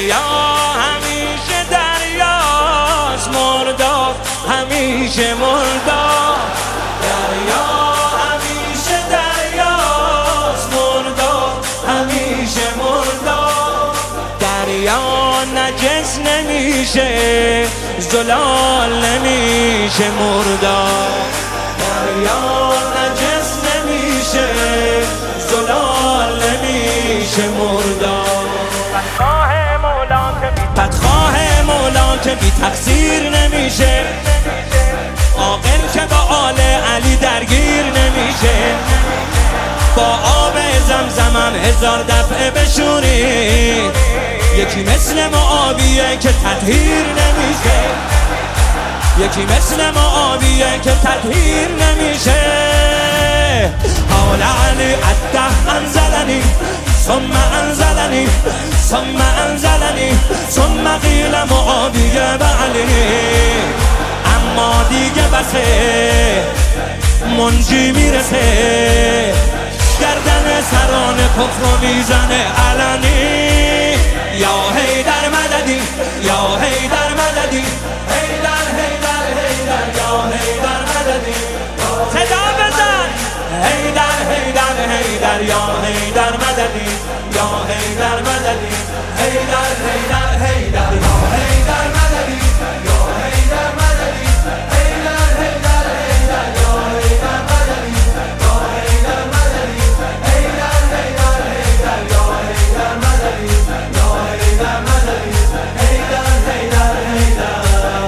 دریا همیشه دریاست، مردا همیشه مردا. دریا همیشه دریاست، مردا همیشه مردا. دریا نجس نمیشه، زلال نمیشه مردا. دریا نجس نمیشه، زلال نمیشه مردا. بدخواه مولا که بی تقصیر نمیشه، عاقل که با آل علی درگیر نمیشه. با آب زمزمم 1000 دفعه بشورید، یکی مثل معاویه که تطهیر نمیشه، یکی مثل معاویه که تطهیر نمیشه. حال علی الده انزلنی ثم انزلنی ثم انزلنی ثم قیل معاویه و علی. اما دیگه بسه منجی میرسه، گردن سران کفر میزنه علنی. یا حیدر مددی، یا حیدر مددی، حیدر حیدر حیدر، یا حیدر مددی. صدا بزن حیدر حیدر حیدر، یا حیدر مددی، یا حیدر مددی، حیدر حیدر حیدر، یا حیدر مددی، یا حیدر مددی، حیدر حیدر حیدر، یا حیدر مددی، یا حیدر مددی، حیدر حیدر حیدر، یا حیدر مددی، یا حیدر مددی، حیدر حیدر حیدر.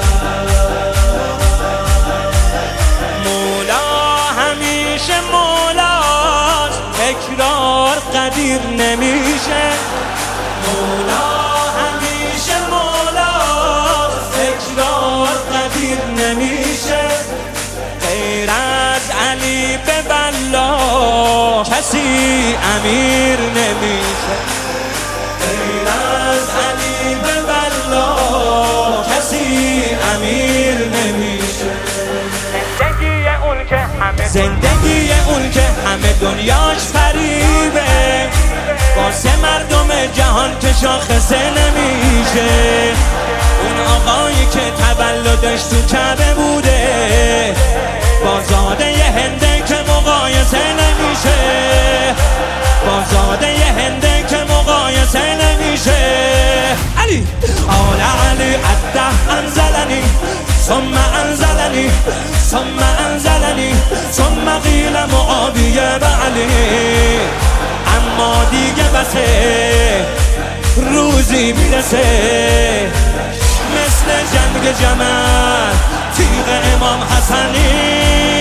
مولا همیشه مولاست، تکرار قدیر نمیشه. مولا همیشه مولاست، تکرار قدیر نمیشه. غیر از علی به بلا کسی امیر نمیشه. غیر از علی به بلا کسی امیر نمیشه. زندگی اون که همه دنیاش فریبه، واسه مردم جهان که شاخصه نمیشه. اون آقایی که تولدش تو کعبه بوده، با زاده ی هنده که مقایسه نمیشه. با زاده ی هنده که مقایسه نمیشه. علی آل علی الده انزلنی ثم انزلنی ثم انزلنی ثم قیل معاویه و علی. اما دیگه بسه روزی میرسه، مثل جنگ جمل تیغ امام حسنی.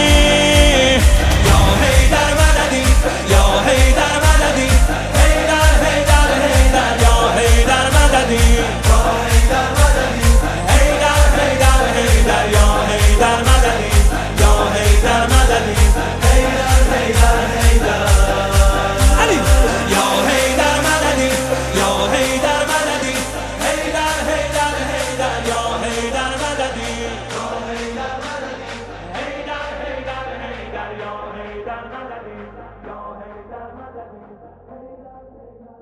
یا حیدر مددی، یا حیدر مددی، حیدر حیدر حیدر، یا حیدر مددی، یا حیدر مددی، حیدر حیدر حیدر، یا حیدر مددی، یا حیدر مددی، حیدر حیدر حیدر. علی یا حیدر مددی، یا حیدر مددی، حیدر حیدر حیدر، یا حیدر مددی، یا حیدر مددی، حیدر حیدر حیدر، یا حیدر مددی، یا حیدر مددی، حیدر حیدر.